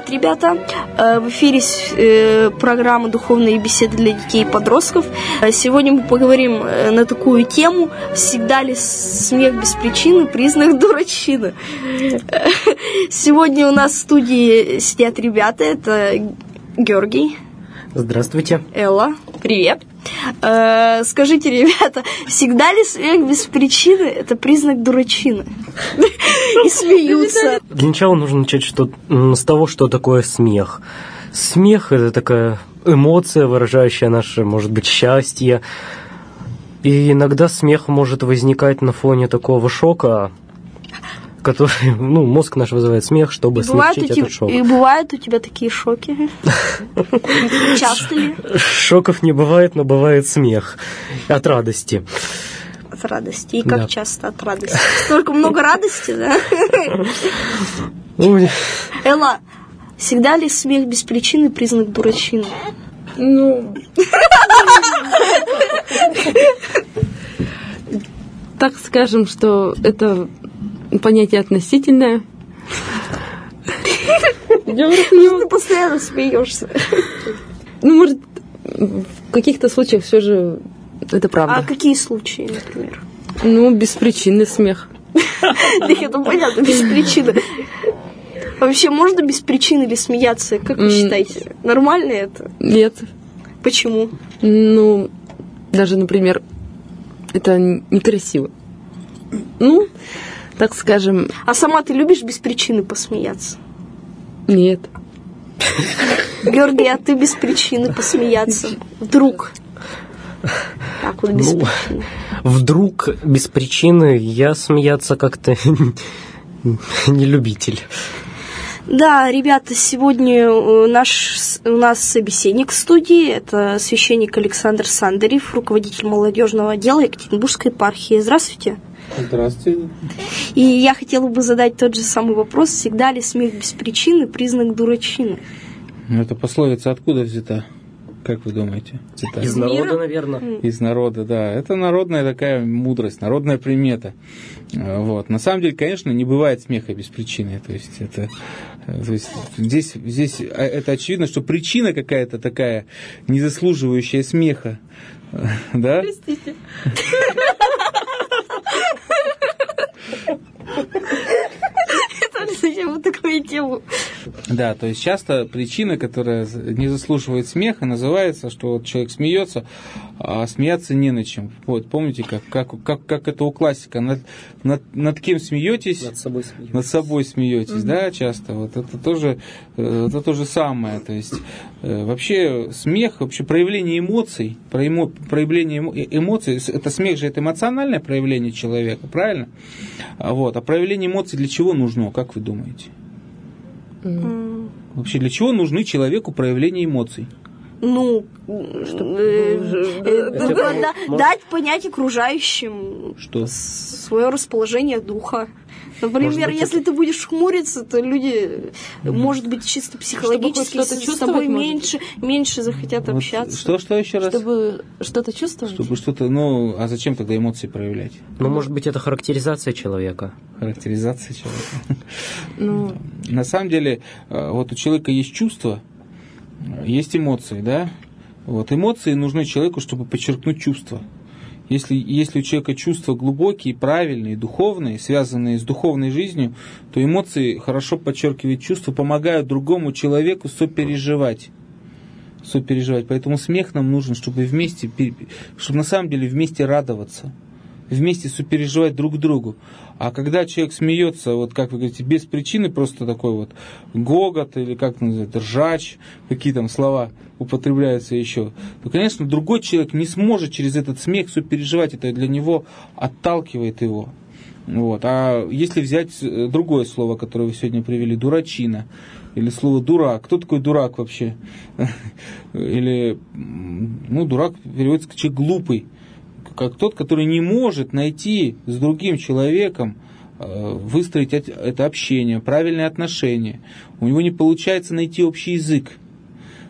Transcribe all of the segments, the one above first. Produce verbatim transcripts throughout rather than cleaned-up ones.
Привет, ребята! В эфире программа «Духовные беседы для детей и подростков». Сегодня мы поговорим на такую тему: всегда ли смех без причины признак дурачины? Сегодня у нас в студии сидят ребята. Это Георгий. Здравствуйте. Элла. Привет. Скажите, ребята, всегда ли смех без причины это признак дурачины? И смеются. Для начала нужно начать что, с того, что такое смех. Смех – это такая эмоция, выражающая наше, может быть, счастье. И иногда смех может возникать на фоне такого шока, который, ну, мозг наш вызывает смех, чтобы смягчить этот шок. И бывают у тебя такие шоки? Часто ли? Шоков не бывает, но бывает смех от радости. От радости. И как да. часто от радости? Столько много радости, да? Элла, всегда ли смех без причины признак дурачины? Ну... Так скажем, что это понятие относительное. Ты постоянно смеешься. Ну, может, в каких-то случаях все же это правда. А какие случаи, например? Ну, беспричинный смех. Да, это понятно, без причины. Вообще, можно без причины ли смеяться? Как вы считаете? Нормально это? Нет. Почему? Ну, даже, например, это некрасиво. Ну, так скажем... А сама ты любишь без причины посмеяться? Нет. Георгий, а ты без причины посмеяться? Вдруг? Так вот, без ну, причины. Вдруг, без причины, я смеяться как-то не любитель. Да, ребята, сегодня наш, у нас собеседник в студии. Это священник Александр Сандарев, руководитель молодежного отдела Екатеринбургской епархии. Здравствуйте. Здравствуйте. И я хотела бы задать тот же самый вопрос: всегда ли смех без причины признак дурачины? Это пословица откуда взята? Как вы думаете? Цитата. Из народа, наверное. Из народа, да. Это народная такая мудрость, народная примета. Вот. На самом деле, конечно, не бывает смеха без причины. То есть, это, то есть здесь, здесь это очевидно, что причина какая-то такая, не заслуживающая смеха. Да? Простите. Зачем вот такую тему? Да, то есть часто причина, которая не заслуживает смеха, называется, что вот человек смеется, а смеяться не на чем. Вот, помните, как, как, как, как это у классика? Над, над, над кем смеетесь? Над собой смеетесь. Над собой смеетесь, угу. Да, часто. Вот это тоже, это то же самое. То есть вообще смех, вообще проявление эмоций, проявление эмоций, это смех же это эмоциональное проявление человека, правильно? Вот. А проявление эмоций для чего нужно, как вы думаете? Mm. Вообще, для чего нужны человеку проявления эмоций? Ну, дать понять окружающим свое расположение духа. Например, если ты будешь хмуриться, то люди, может быть, чисто психологически с тобой меньше, меньше захотят вот общаться. Что, что еще раз? Чтобы что-то чувствовать. Чтобы что-то, ну, а зачем тогда эмоции проявлять? Ну, может быть, это характеризация человека. Характеризация человека. Ну. На самом деле, вот у человека есть чувства, есть эмоции, да? Вот эмоции нужны человеку, чтобы подчеркнуть чувства. Если, если у человека чувства глубокие, правильные, духовные, связанные с духовной жизнью, то эмоции хорошо подчеркивают чувства, помогают другому человеку сопереживать. Сопереживать. Поэтому смех нам нужен, чтобы вместе, чтобы на самом деле вместе радоваться, вместе сопереживать друг другу. А когда человек смеется, вот как вы говорите, без причины, просто такой вот гогот, или как называют, ржач, какие там слова употребляются еще, то, конечно, другой человек не сможет через этот смех сопереживать, это для него отталкивает его. Вот. А если взять другое слово, которое вы сегодня привели, дурачина, или слово дурак, кто такой дурак вообще? Или, ну, дурак переводится как человек глупый, как тот, который не может найти с другим человеком, выстроить это общение, правильные отношения. У него не получается найти общий язык.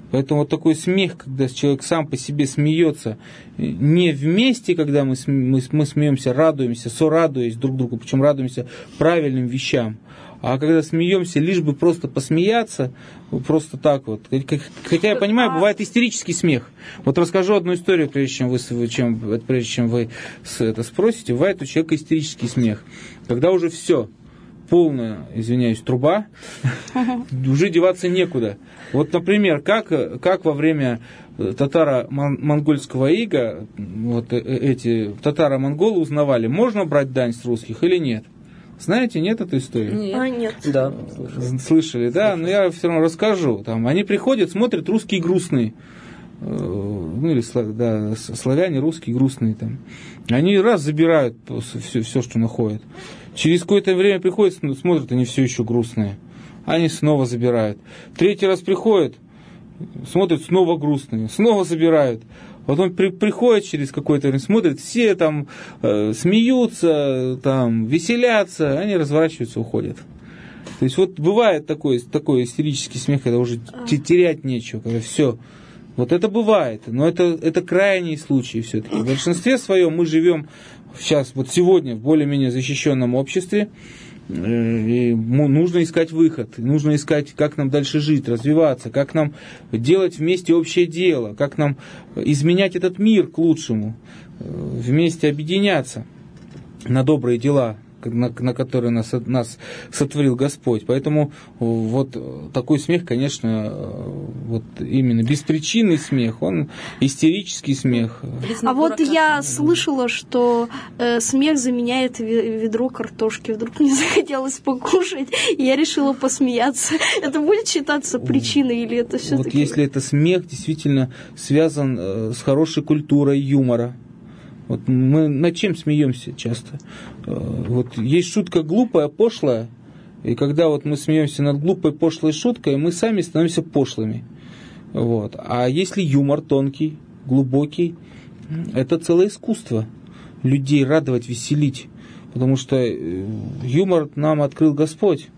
Поэтому вот такой смех, когда человек сам по себе смеется, не вместе, когда мы, мы, мы смеемся, радуемся, сорадуясь друг другу, причем радуемся правильным вещам, а когда смеемся, лишь бы просто посмеяться, просто так вот. Хотя я понимаю, бывает истерический смех. Вот расскажу одну историю, прежде чем вы, чем, прежде чем вы это спросите. Бывает у человека истерический смех, когда уже все, полная, извиняюсь, труба, уже деваться некуда. Вот, например, как, как во время татаро-монгольского ига вот эти татаро-монголы узнавали, можно брать дань с русских или нет? Знаете, нет этой истории? Нет. А, нет. Да. Слышали, да? Но я все равно расскажу. Там, они приходят, смотрят, русские грустные. Ну, или да, славяне, русские грустные. Там. Они раз забирают все, все, что находят. Через какое-то время приходят, смотрят, они все еще грустные. Они снова забирают. Третий раз приходят, смотрят, снова грустные. Снова забирают. Потом при, приходит через какое-то время, смотрят, все там э, смеются, там, веселятся, они разворачиваются, уходят. То есть вот бывает такой, такой истерический смех, когда уже терять нечего, когда все. Вот это бывает, но это, это крайние случаи все-таки. В большинстве своем мы живем сейчас, вот сегодня, в более-менее защищенном обществе, и нужно искать выход, нужно искать, как нам дальше жить, развиваться, как нам делать вместе общее дело, как нам изменять этот мир к лучшему, вместе объединяться на добрые дела, на, на которые нас, нас сотворил Господь. Поэтому вот такой смех, конечно, вот именно беспричинный смех, он истерический смех. А вот я слышала, что э, смех заменяет ведро картошки. Вдруг мне захотелось покушать, и я решила посмеяться. Это будет считаться причиной или это все-таки? Вот если это смех действительно связан э, с хорошей культурой юмора. Вот мы над чем смеемся часто? Вот есть шутка глупая, пошлая, и когда вот мы смеемся над глупой, пошлой шуткой, мы сами становимся пошлыми. Вот. А если юмор тонкий, глубокий, это целое искусство людей радовать, веселить, потому что юмор нам открыл Господь.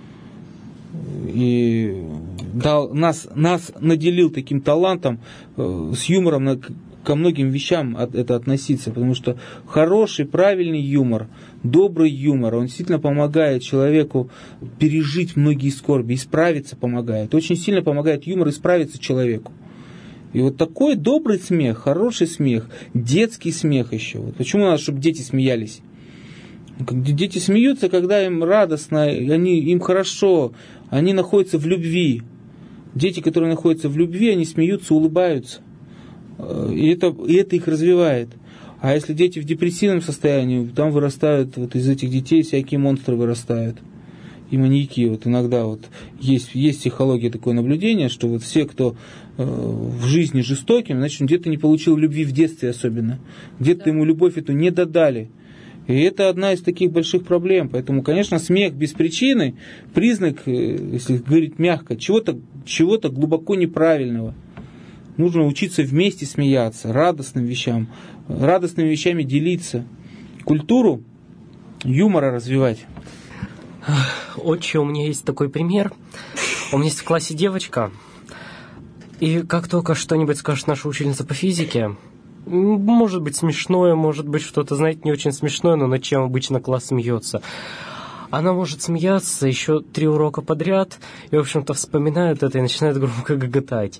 И дал, нас, нас наделил таким талантом с юмором на ко многим вещам это относиться, потому что хороший, правильный юмор, добрый юмор, он действительно помогает человеку пережить многие скорби, исправиться помогает. Очень сильно помогает юмор исправиться человеку. И вот такой добрый смех, хороший смех, детский смех еще. Вот почему надо, чтобы дети смеялись? Дети смеются, когда им радостно, они, им хорошо, они находятся в любви. Дети, которые находятся в любви, они смеются, улыбаются. И это, и это их развивает. А если дети в депрессивном состоянии, там вырастают, вот из этих детей всякие монстры вырастают. И маньяки. Вот иногда вот есть, есть в психологии такое наблюдение, что вот все, кто э, в жизни жестоким, значит, он где-то не получил любви в детстве особенно. Где-то да. ему любовь эту не додали. И это одна из таких больших проблем. Поэтому, конечно, смех без причины признак, если говорить мягко, чего-то, чего-то глубоко неправильного. Нужно учиться вместе смеяться, радостным вещам, радостными вещами делиться, культуру юмора развивать. Отче, у меня есть такой пример. У меня есть в классе девочка, и как только что-нибудь скажет наша учительница по физике, может быть смешное, может быть что-то, знаете, не очень смешное, но над чем обычно класс смеется. Она может смеяться еще три урока подряд, и, в общем-то, вспоминает это и начинает громко гоготать.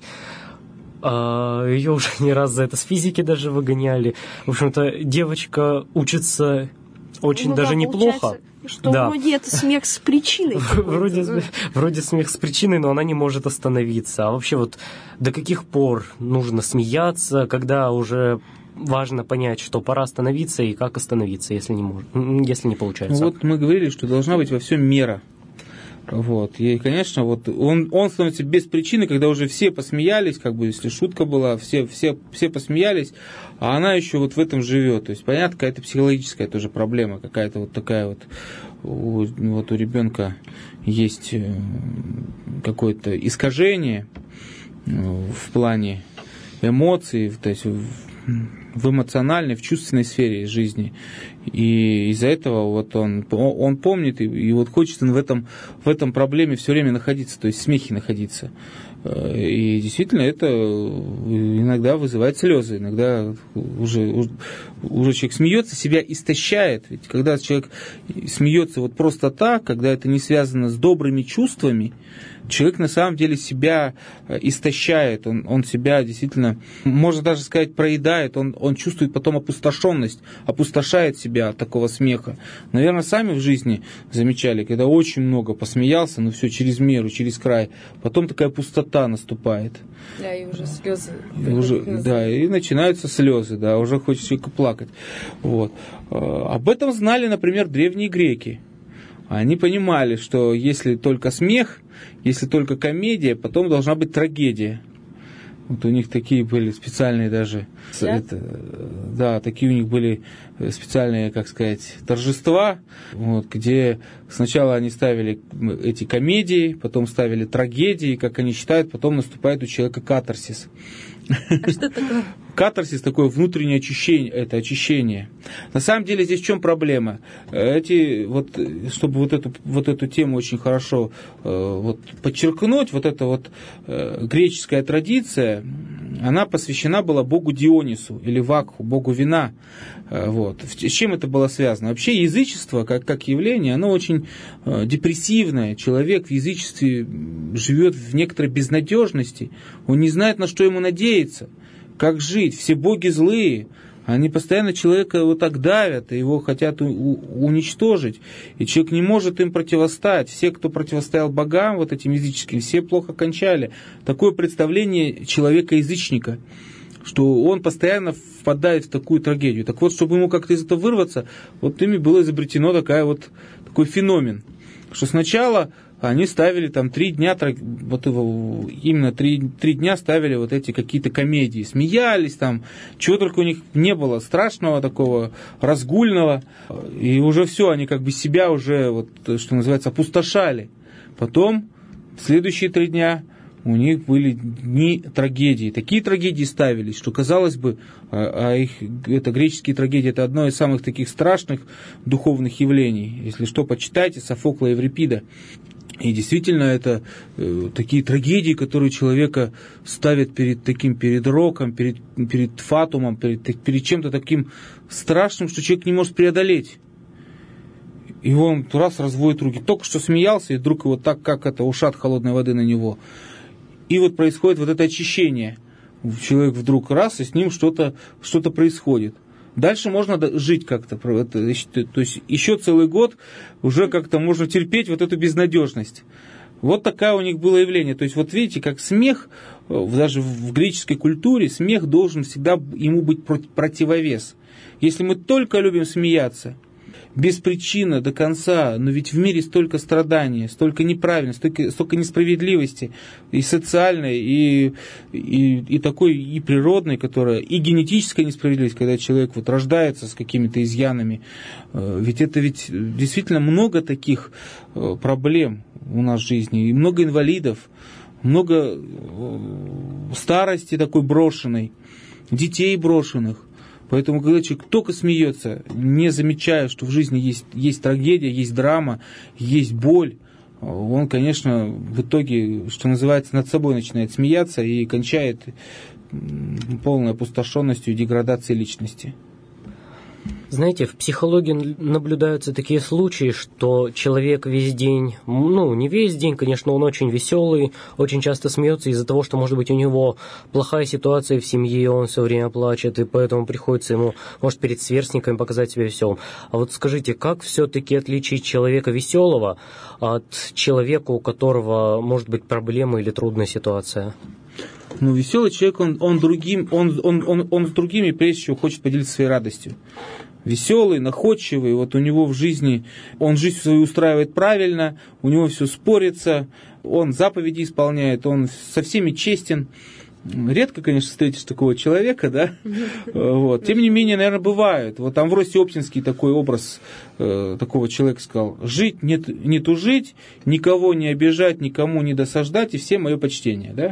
А ее уже не раз за это с физики даже выгоняли. В общем-то, девочка учится очень ну, даже да, неплохо. Что да. вроде это смех с причиной. Вроде, вроде смех с причиной, но она не может остановиться. А вообще вот до каких пор нужно смеяться, когда уже важно понять, что пора остановиться и как остановиться, если не, может, если не получается. Ну, вот мы говорили, что должна быть во всем мера. Вот. И, конечно, вот он, он становится без причины, когда уже все посмеялись, как бы, если шутка была, все, все, все посмеялись, а она еще вот в этом живет. То есть, понятно, какая-то психологическая тоже проблема, какая-то вот такая вот, у, вот у ребенка есть какое-то искажение в плане эмоций, то есть в, в эмоциональной, в чувственной сфере жизни. И из-за этого вот он, он помнит, и, и вот хочет он в этом, в этом проблеме все время находиться, то есть в смехе находиться. И действительно это иногда вызывает слезы, иногда уже, уже человек смеется, себя истощает. Ведь когда человек смеется вот просто так, когда это не связано с добрыми чувствами, человек на самом деле себя истощает, он, он себя действительно, можно даже сказать, проедает, он, он чувствует потом опустошенность, опустошает себя от такого смеха. Наверное, сами в жизни замечали, когда очень много посмеялся, ну все через меру, через край, потом такая пустота наступает. Да, и уже слезы. И уже, да, и начинаются слезы, да, уже хочется человеку плакать. Вот. Об этом знали, например, древние греки. Они понимали, что если только смех, если только комедия, потом должна быть трагедия. Вот у них такие были специальные даже, да? Это, да, такие у них были специальные, как сказать, торжества, вот, где сначала они ставили эти комедии, потом ставили трагедии, как они считают, потом наступает у человека катарсис. А что такое? Катарсис, такое внутреннее очищение, это очищение. На самом деле здесь в чем проблема? Эти, вот, чтобы вот эту, вот эту тему очень хорошо э, вот, подчеркнуть, вот эта вот э, греческая традиция, она посвящена была богу Дионису или Вакху, богу вина. Э, вот. С чем это было связано? Вообще язычество, как, как явление, оно очень э, депрессивное. Человек в язычестве живет в некоторой безнадежности, он не знает, на что ему надеяться. Как жить? Все боги злые. Они постоянно человека вот так давят, и его хотят у- у- уничтожить. И человек не может им противостать. Все, кто противостоял богам, вот этим языческим, все плохо кончали. Такое представление человека-язычника, что он постоянно впадает в такую трагедию. Так вот, чтобы ему как-то из этого вырваться, вот ими было изобретено такая вот, такой феномен, что сначала они ставили там три дня, вот его, именно три, три дня ставили вот эти какие-то комедии, смеялись там, чего только у них не было страшного такого, разгульного, и уже все, они как бы себя уже, вот, что называется, опустошали. Потом, следующие три дня, у них были дни трагедии. Такие трагедии ставились, что, казалось бы, а их, это греческие трагедии, это одно из самых таких страшных духовных явлений. Если что, почитайте Софокла и Еврипида. И действительно, это э, такие трагедии, которые человека ставят перед таким, перед роком, перед, перед фатумом, перед, перед чем-то таким страшным, что человек не может преодолеть. И он раз разводит руки. Только что смеялся, и вдруг его так, как это, ушат холодной воды на него. И вот происходит вот это очищение. Человек вдруг раз, и с ним что-то, что-то происходит. Дальше можно жить как-то, то есть еще целый год уже как-то можно терпеть вот эту безнадежность. Вот такое у них было явление. То есть вот видите, как смех, даже в греческой культуре, смех должен всегда ему быть противовес. Если мы только любим смеяться, без причины до конца, но ведь в мире столько страданий, столько неправильности, столько, столько несправедливости, и социальной, и, и, и такой, и природной, которая, и генетическая несправедливость, когда человек вот рождается с какими-то изъянами. Ведь это ведь действительно много таких проблем у нас в жизни, и много инвалидов, много старости такой брошенной, детей брошенных. Поэтому, когда человек только смеется, не замечая, что в жизни есть, есть трагедия, есть драма, есть боль, он, конечно, в итоге, что называется, над собой начинает смеяться и кончает полной опустошенностью и деградацией личности. Знаете, в психологии наблюдаются такие случаи, что человек весь день, ну, не весь день, конечно, он очень веселый, очень часто смеется из-за того, что, может быть, у него плохая ситуация в семье, он все время плачет, и поэтому приходится ему, может, перед сверстниками показать себя веселым. А вот скажите, как все-таки отличить человека веселого от человека, у которого может быть проблема или трудная ситуация? Ну, веселый человек, он, он, другим, он, он, он, он с другими, прежде всего, хочет поделиться своей радостью. Веселый, находчивый, вот у него в жизни, он жизнь свою устраивает правильно, у него все спорится, он заповеди исполняет, он со всеми честен. Редко, конечно, встретишь такого человека, да, вот. Тем не менее, наверное, бывает. Вот Амвросий Оптинский такой образ э, такого человека сказал: жить, не, не тужить, никого не обижать, никому не досаждать, и всем мое почтение, да.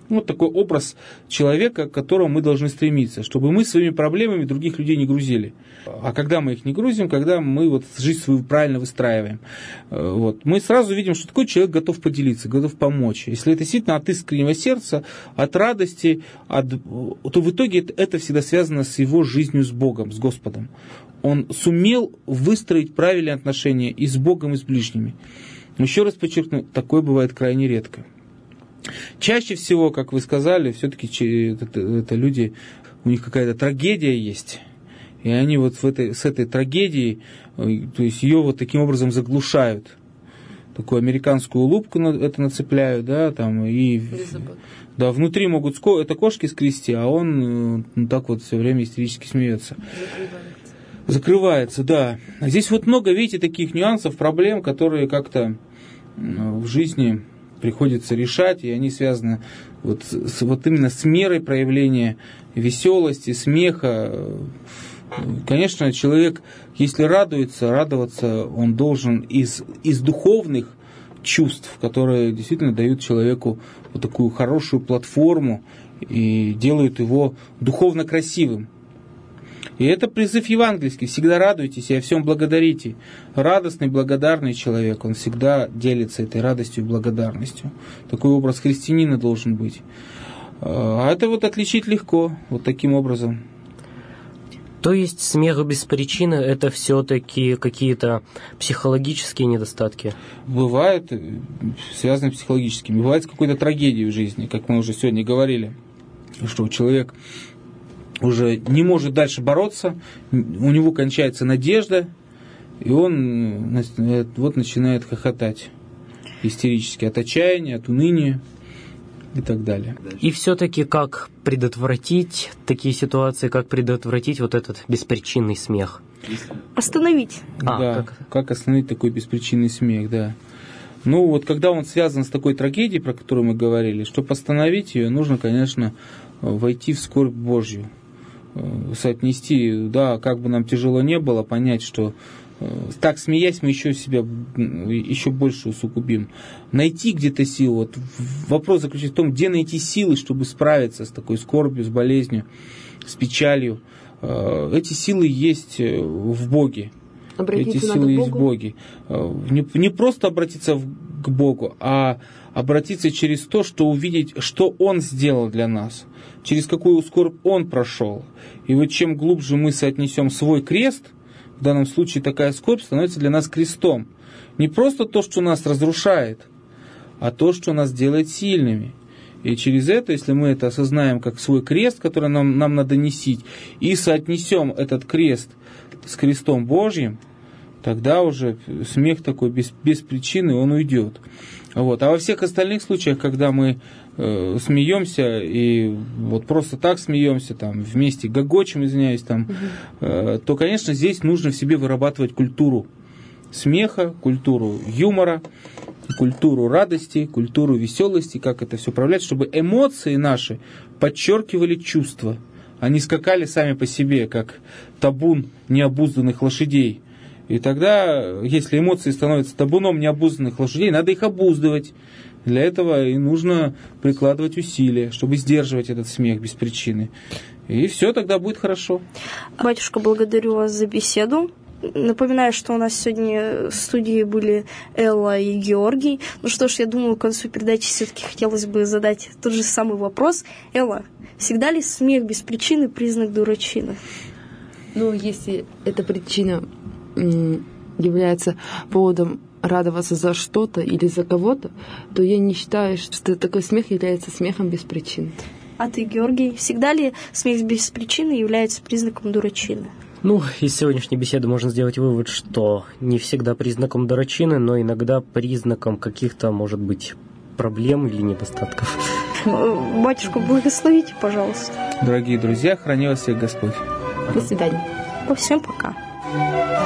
Вот такой образ человека, к которому мы должны стремиться, чтобы мы своими проблемами других людей не грузили. А когда мы их не грузим, когда мы вот жизнь свою правильно выстраиваем, вот, мы сразу видим, что такой человек готов поделиться, готов помочь. Если это действительно от искреннего сердца, от радости, от, то в итоге это, это всегда связано с его жизнью с Богом, с Господом. Он сумел выстроить правильные отношения и с Богом, и с ближними. Еще раз подчеркну, такое бывает крайне редко. Чаще всего, как вы сказали, все-таки это, это люди, у них какая-то трагедия есть, и они вот в этой, с этой трагедией, то есть ее вот таким образом заглушают, такую американскую улыбку это нацепляют, да, там, и да, внутри могут это кошки скрести, а он ну, так вот все время истерически смеется. Закрывается. Закрывается, да. А здесь вот много, видите, таких нюансов, проблем, которые как-то в жизни приходится решать, и они связаны вот, с, вот именно с мерой проявления веселости, смеха. Конечно, человек, если радуется, радоваться он должен из, из духовных чувств, которые действительно дают человеку вот такую хорошую платформу и делают его духовно красивым. И это призыв евангельский. Всегда радуйтесь и о всем благодарите. Радостный, благодарный человек, он всегда делится этой радостью и благодарностью. Такой образ христианина должен быть. А это вот отличить легко, вот таким образом. То есть смех без причины – это все-таки какие-то психологические недостатки? Бывает, связаны с психологическими. Бывает с какой-то трагедией в жизни, как мы уже сегодня говорили, что человек уже не может дальше бороться, у него кончается надежда, и он вот начинает хохотать истерически от отчаяния, от уныния и так далее. И все-таки как предотвратить такие ситуации, как предотвратить вот этот беспричинный смех? Остановить. А, да, как? как остановить такой беспричинный смех, да. Ну вот когда он связан с такой трагедией, про которую мы говорили, чтобы остановить ее, нужно, конечно, войти в скорбь Божью. Соотнести, да, как бы нам тяжело не было, понять, что так смеясь мы еще себя еще больше усугубим. Найти где-то силу. Вот вопрос заключается в том, где найти силы, чтобы справиться с такой скорбью, с болезнью, с печалью. Эти силы есть в Боге. Обратиться Эти силы есть в Боге. Не, не просто обратиться к Богу, а обратиться через то, что увидеть, что Он сделал для нас, через какую скорбь Он прошел. И вот чем глубже мы соотнесем свой крест, в данном случае такая скорбь становится для нас крестом. Не просто то, что нас разрушает, а то, что нас делает сильными. И через это, если мы это осознаем как свой крест, который нам, нам надо носить, и соотнесем этот крест с крестом Божьим, тогда уже смех такой без, без причины, он уйдет. Вот. А во всех остальных случаях, когда мы э, смеемся и вот просто так смеемся, там, вместе гогочем, извиняюсь, там, э, то, конечно, здесь нужно в себе вырабатывать культуру смеха, культуру юмора, культуру радости, культуру веселости, как это все управлять, чтобы эмоции наши подчеркивали чувства. Они скакали сами по себе, как табун необузданных лошадей. И тогда, если эмоции становятся табуном необузданных лошадей, надо их обуздывать. Для этого и нужно прикладывать усилия, чтобы сдерживать этот смех без причины. И все тогда будет хорошо. Батюшка, благодарю вас за беседу. Напоминаю, что у нас сегодня в студии были Элла и Георгий. Ну что ж, я думаю, к концу передачи все-таки хотелось бы задать тот же самый вопрос. Элла, всегда ли смех без причины признак дурачины? Ну, если эта причина является поводом радоваться за что-то или за кого-то, то я не считаю, что такой смех является смехом без причины. А ты, Георгий, всегда ли смех без причины является признаком дурачины? Ну, из сегодняшней беседы можно сделать вывод, что не всегда признаком дурачины, но иногда признаком каких-то, может быть, проблем или недостатков. Батюшка, благословите, пожалуйста. Дорогие друзья, храни вас всех Господь. До свидания. Всем пока.